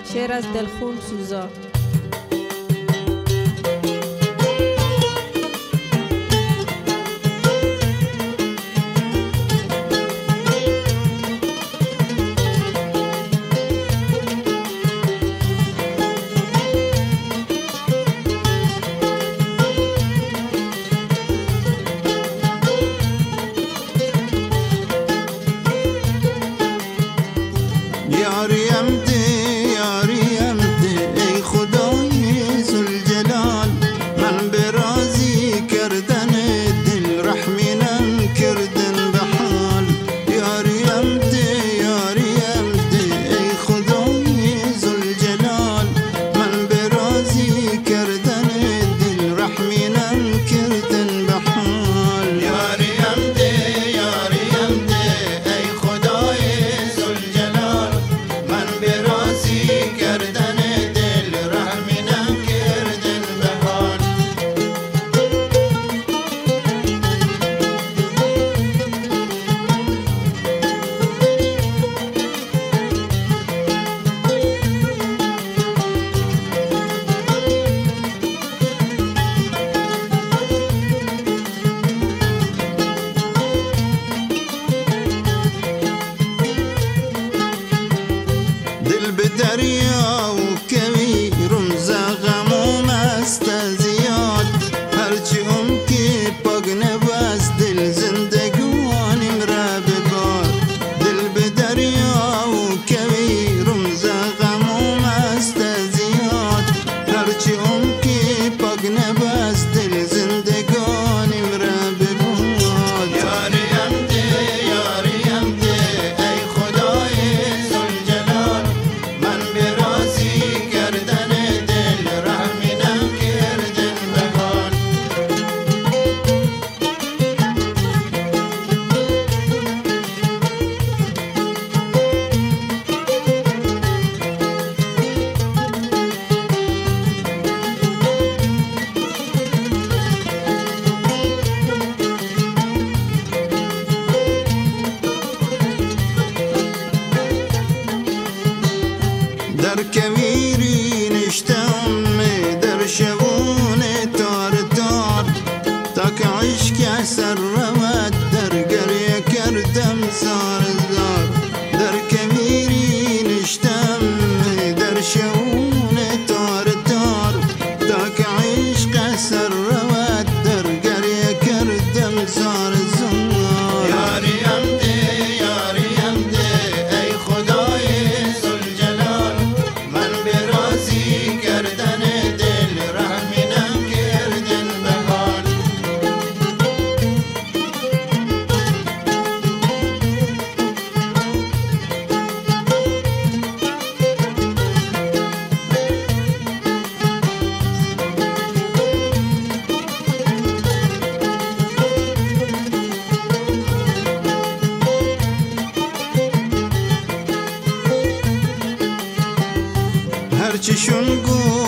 شعر از دلخون سوزا. یاریم ده ای خدای ذوالجلال، من به راضی کردن دل رحمی نکردن به حال. یاریم ده ای خدای ذوالجلال، من به راضی کردن دل رحمی نکردن به حال. یاریم ده ای خدای ذوالجلال، من به راضی کردن دل رحمی نکردن به حال. دل به دریا و کوی رمز غموم است زیاد، هرچی که پاک نبست دل زندگانیم را ببار. دل به دریا و کوی رمز غموم است زیاد، هرچی که پاک نبست دل زندگانیم را ببار. یاریم ده ای خدای ذوالجلال، من به راضی کردن دل رحمی نکردن به حال. در کویری نشتم در شبون تار تار، تا که عشق سر رود در گریه کردم زار زار. در کویری نشتم در شبون تار تار، تا که عشق سر رود در گریه کردم زار زار. یاریم ده ای خدای ذوالجلال، من به راضی کردن دل رحمی نکردن به حال. هرچی شون